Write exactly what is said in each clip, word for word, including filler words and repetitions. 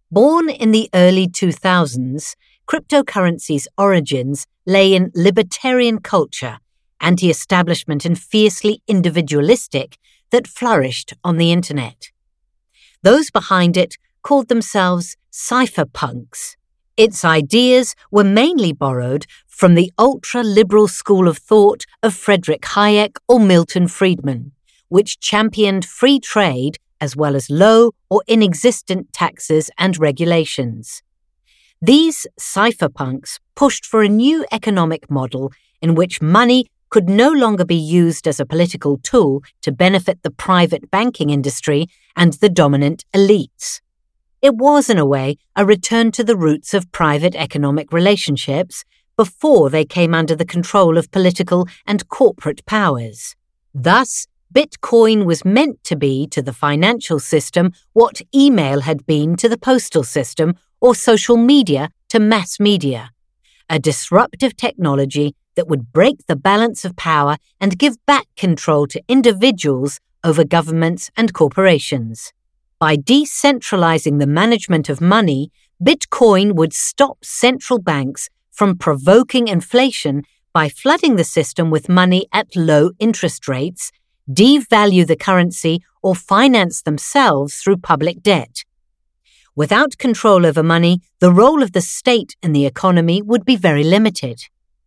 Born in the early two thousands, cryptocurrency's origins lay in libertarian culture, anti-establishment and fiercely individualistic, that flourished on the internet. Those behind it called themselves cypherpunks. Its ideas were mainly borrowed from the ultra-liberal school of thought of Friedrich Hayek or Milton Friedman, which championed free trade as well as low or inexistent taxes and regulations. These cypherpunks pushed for a new economic model in which money could no longer be used as a political tool to benefit the private banking industry and the dominant elites. It was, in a way, a return to the roots of private economic relationships before they came under the control of political and corporate powers. Thus, Bitcoin was meant to be to the financial system what email had been to the postal system or social media to mass media, a disruptive technology that would break the balance of power and give back control to individuals over governments and corporations. By decentralizing the management of money, Bitcoin would stop central banks from provoking inflation by flooding the system with money at low interest rates, devalue the currency, or finance themselves through public debt. Without control over money, the role of the state in the economy would be very limited.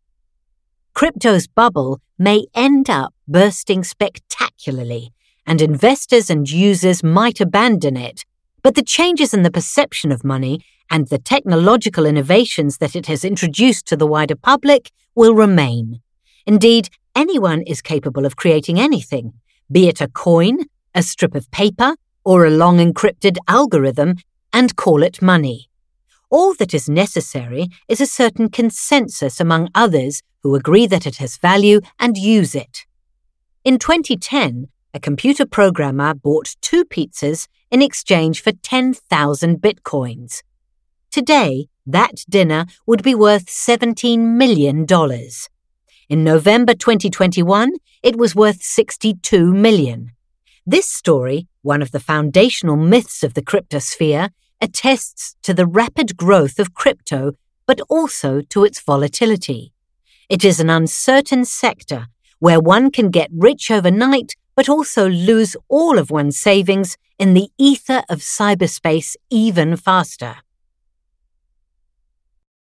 Crypto's bubble may end up bursting spectacularly, and investors and users might abandon it, but the changes in the perception of money and the technological innovations that it has introduced to the wider public will remain. Indeed, anyone is capable of creating anything, be it a coin, a strip of paper, or a long encrypted algorithm, and call it money. All that is necessary is a certain consensus among others who agree that it has value and use it. In twenty ten, a computer programmer bought two pizzas in exchange for ten thousand bitcoins. Today, that dinner would be worth seventeen million dollars. In November twenty twenty-one, it was worth sixty-two million dollars. This story, one of the foundational myths of the cryptosphere, attests to the rapid growth of crypto, but also to its volatility. It is an uncertain sector where one can get rich overnight, but also lose all of one's savings in the ether of cyberspace even faster.